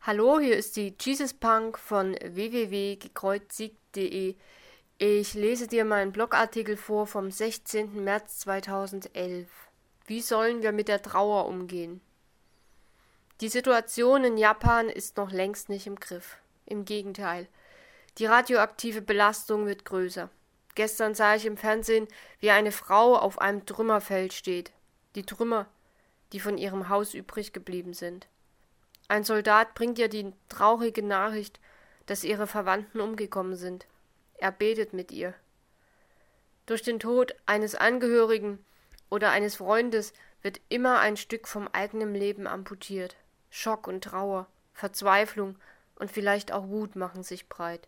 Hallo, hier ist die Jesus Punk von www.gekreuzigt.de. Ich lese dir meinen Blogartikel vor vom 16. März 2011. Wie sollen wir mit der Trauer umgehen? Die Situation in Japan ist noch längst nicht im Griff. Im Gegenteil. Die radioaktive Belastung wird größer. Gestern sah ich im Fernsehen, wie eine Frau auf einem Trümmerfeld steht. Die Trümmer, die von ihrem Haus übrig geblieben sind. Ein Soldat bringt ihr die traurige Nachricht, dass ihre Verwandten umgekommen sind. Er betet mit ihr. Durch den Tod eines Angehörigen oder eines Freundes wird immer ein Stück vom eigenen Leben amputiert. Schock und Trauer, Verzweiflung und vielleicht auch Wut machen sich breit.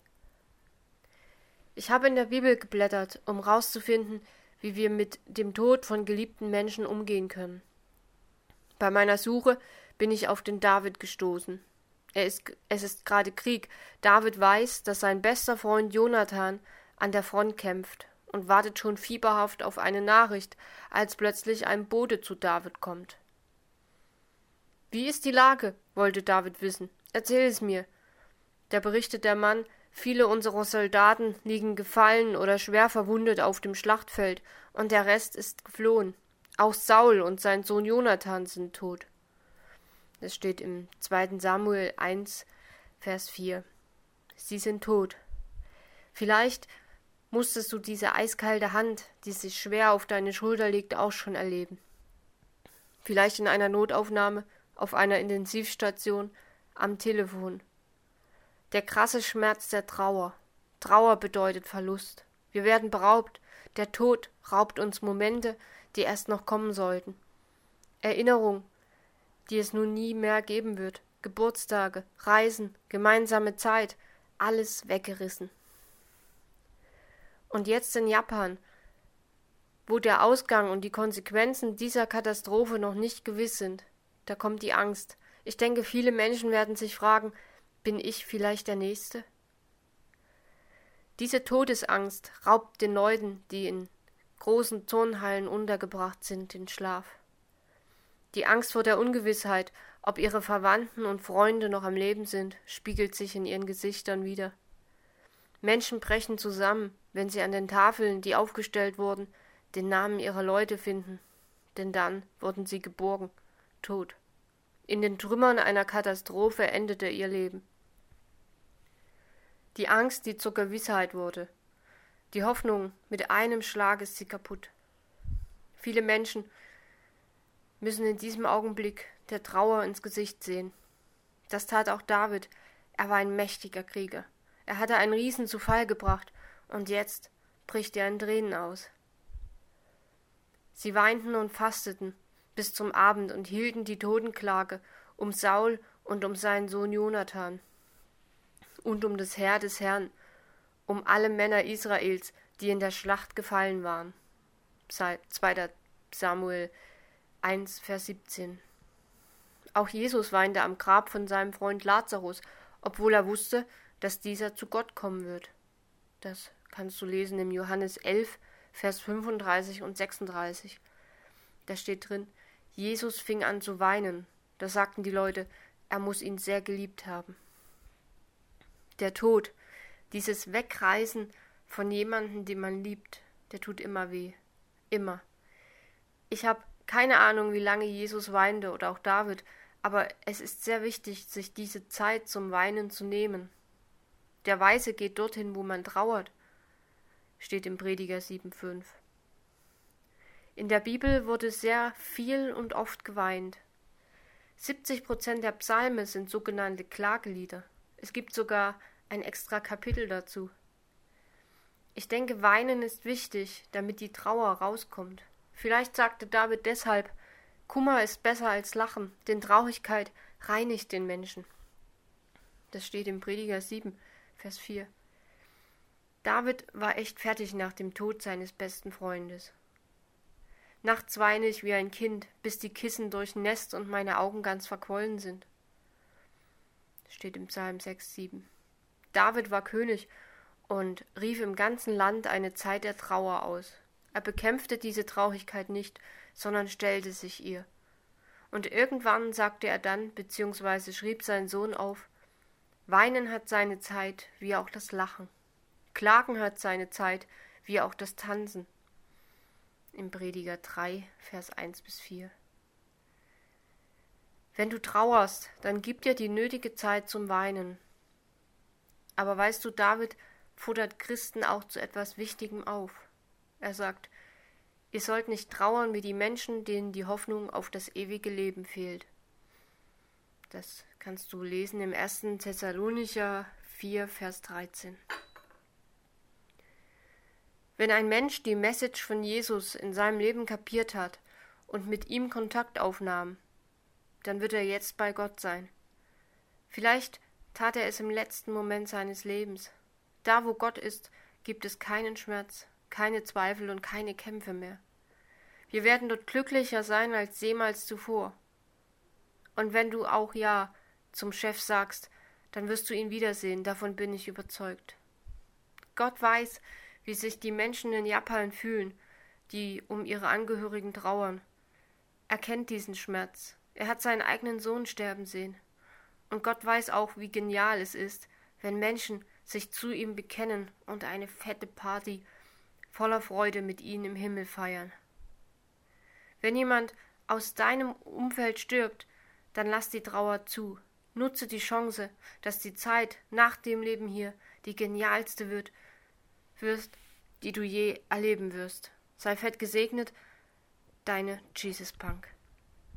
Ich habe in der Bibel geblättert, um herauszufinden, wie wir mit dem Tod von geliebten Menschen umgehen können. Bei meiner Suche bin ich auf den David gestoßen. Es ist gerade Krieg. David weiß, dass sein bester Freund Jonathan an der Front kämpft und wartet schon fieberhaft auf eine Nachricht, als plötzlich ein Bote zu David kommt. »Wie ist die Lage?« wollte David wissen. »Erzähl es mir.« Da berichtet der Mann, viele unserer Soldaten liegen gefallen oder schwer verwundet auf dem Schlachtfeld und der Rest ist geflohen. Auch Saul und sein Sohn Jonathan sind tot. Das steht im 2. Samuel 1, Vers 4. Sie sind tot. Vielleicht musstest du diese eiskalte Hand, die sich schwer auf deine Schulter legt, auch schon erleben. Vielleicht in einer Notaufnahme, auf einer Intensivstation, am Telefon. Der krasse Schmerz der Trauer. Trauer bedeutet Verlust. Wir werden beraubt. Der Tod raubt uns Momente, die erst noch kommen sollten. Erinnerung, die es nun nie mehr geben wird. Geburtstage, Reisen, gemeinsame Zeit, alles weggerissen. Und jetzt in Japan, wo der Ausgang und die Konsequenzen dieser Katastrophe noch nicht gewiss sind, da kommt die Angst. Ich denke, viele Menschen werden sich fragen, bin ich vielleicht der Nächste? Diese Todesangst raubt den Leuten, die in großen Turnhallen untergebracht sind, den Schlaf. Die Angst vor der Ungewissheit, ob ihre Verwandten und Freunde noch am Leben sind, spiegelt sich in ihren Gesichtern wider. Menschen brechen zusammen, wenn sie an den Tafeln, die aufgestellt wurden, den Namen ihrer Leute finden, denn dann wurden sie geborgen, tot. In den Trümmern einer Katastrophe endete ihr Leben. Die Angst, die zur Gewissheit wurde. Die Hoffnung, mit einem Schlag ist sie kaputt. Viele Menschen müssen in diesem Augenblick der Trauer ins Gesicht sehen. Das tat auch David. Er war ein mächtiger Krieger. Er hatte einen Riesen zu Fall gebracht, und jetzt bricht er in Tränen aus. Sie weinten und fasteten bis zum Abend und hielten die Totenklage um Saul und um seinen Sohn Jonathan und um das Heer des Herrn, um alle Männer Israels, die in der Schlacht gefallen waren. 2. Samuel 1, Vers 17. Auch Jesus weinte am Grab von seinem Freund Lazarus, obwohl er wusste, dass dieser zu Gott kommen wird. Das kannst du lesen im Johannes 11, Vers 35 und 36. Da steht drin, Jesus fing an zu weinen. Da sagten die Leute, er muss ihn sehr geliebt haben. Der Tod, dieses Wegreißen von jemandem, den man liebt, der tut immer weh. Immer. Ich habe keine Ahnung, wie lange Jesus weinte oder auch David, aber es ist sehr wichtig, sich diese Zeit zum Weinen zu nehmen. Der Weise geht dorthin, wo man trauert, steht im Prediger 7,5. In der Bibel wurde sehr viel und oft geweint. 70% der Psalme sind sogenannte Klagelieder. Es gibt sogar ein extra Kapitel dazu. Ich denke, Weinen ist wichtig, damit die Trauer rauskommt. Vielleicht sagte David deshalb, Kummer ist besser als Lachen, denn Traurigkeit reinigt den Menschen. Das steht im Prediger 7, Vers 4. David war echt fertig nach dem Tod seines besten Freundes. Nachts weine ich wie ein Kind, bis die Kissen durchnässt und meine Augen ganz verquollen sind. Das steht im Psalm 6, 7. David war König und rief im ganzen Land eine Zeit der Trauer aus. Er bekämpfte diese Traurigkeit nicht, sondern stellte sich ihr. Und irgendwann sagte er dann, beziehungsweise schrieb sein Sohn auf: Weinen hat seine Zeit, wie auch das Lachen. Klagen hat seine Zeit, wie auch das Tanzen. Im Prediger 3, Vers 1-4. Wenn du trauerst, dann gib dir die nötige Zeit zum Weinen. Aber weißt du, David fordert Christen auch zu etwas Wichtigem auf. Er sagt: Ihr sollt nicht trauern wie die Menschen, denen die Hoffnung auf das ewige Leben fehlt. Das kannst du lesen im 1. Thessalonicher 4, Vers 13. Wenn ein Mensch die Message von Jesus in seinem Leben kapiert hat und mit ihm Kontakt aufnahm, dann wird er jetzt bei Gott sein. Vielleicht tat er es im letzten Moment seines Lebens. Da, wo Gott ist, gibt es keinen Schmerz, keine Zweifel und keine Kämpfe mehr. Wir werden dort glücklicher sein als jemals zuvor. Und wenn du auch Ja zum Chef sagst, dann wirst du ihn wiedersehen, davon bin ich überzeugt. Gott weiß, wie sich die Menschen in Japan fühlen, die um ihre Angehörigen trauern. Er kennt diesen Schmerz. Er hat seinen eigenen Sohn sterben sehen. Und Gott weiß auch, wie genial es ist, wenn Menschen sich zu ihm bekennen und eine fette Party voller Freude mit ihnen im Himmel feiern. Wenn jemand aus deinem Umfeld stirbt, dann lass die Trauer zu. Nutze die Chance, dass die Zeit nach dem Leben hier die genialste wirst, die du je erleben wirst. Sei fett gesegnet, deine Jesus Punk.